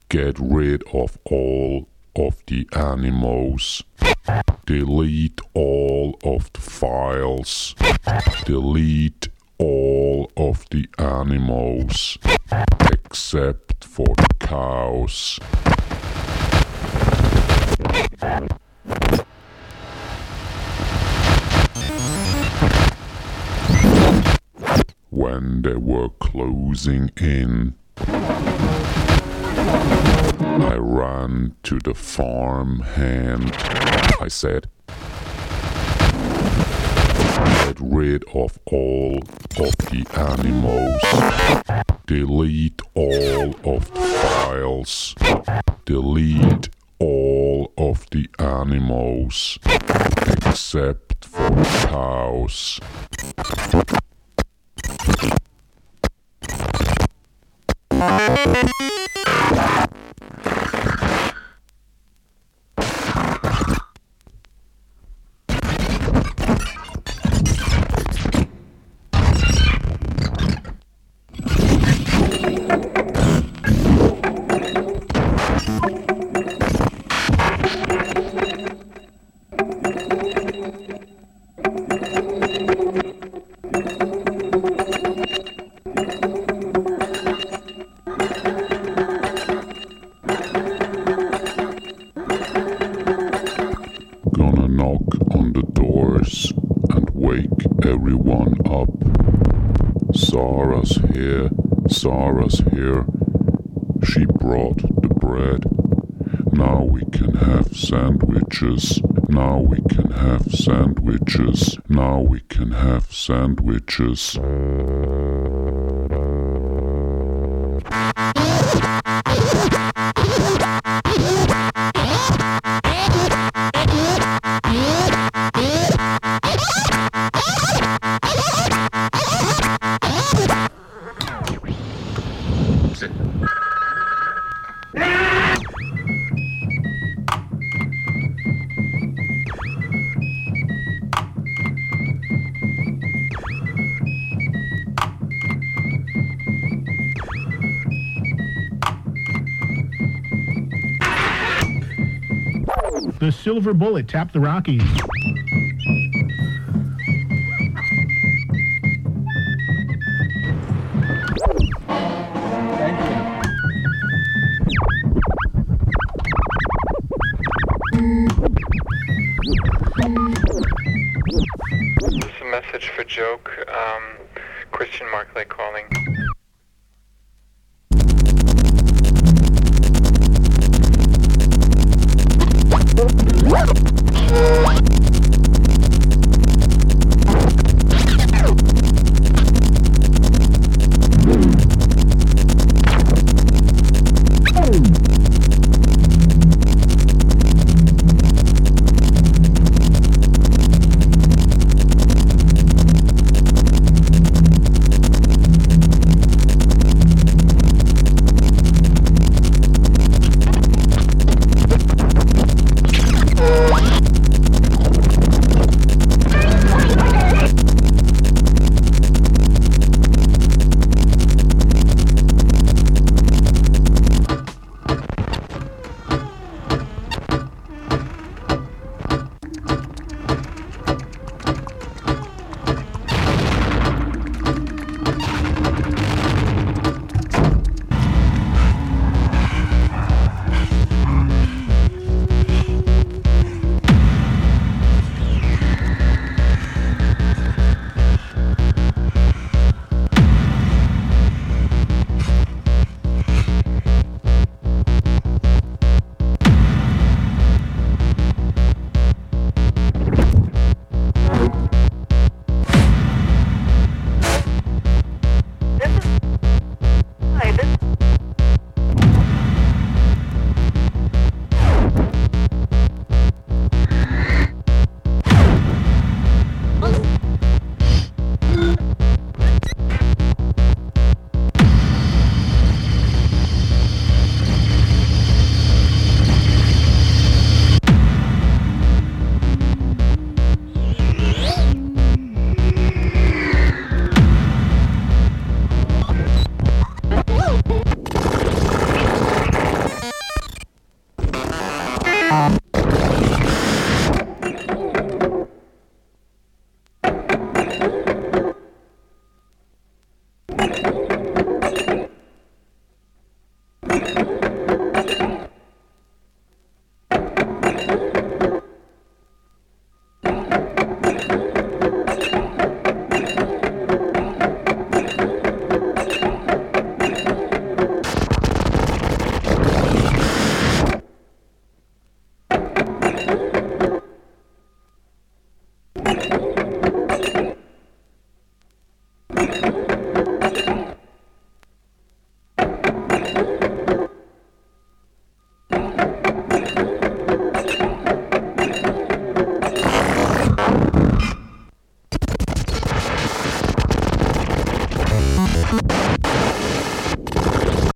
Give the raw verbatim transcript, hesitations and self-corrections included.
Get rid of all of the animals. Delete all of the files. Delete all of the animals except for the cows. When they were closing in, I ran to the farm hand. I said, get rid of all of the animals. Delete all of the files. Delete all of the animals except for the cows. Gonna knock on the doors and wake everyone up. Sarah's here, Sarah's here. She brought the bread. Now we can have sandwiches. Now we can have sandwiches. Now we can have sandwiches. The Silver Bullet tapped the Rockies. This is a message for Joke. Um, Christian Markley calling.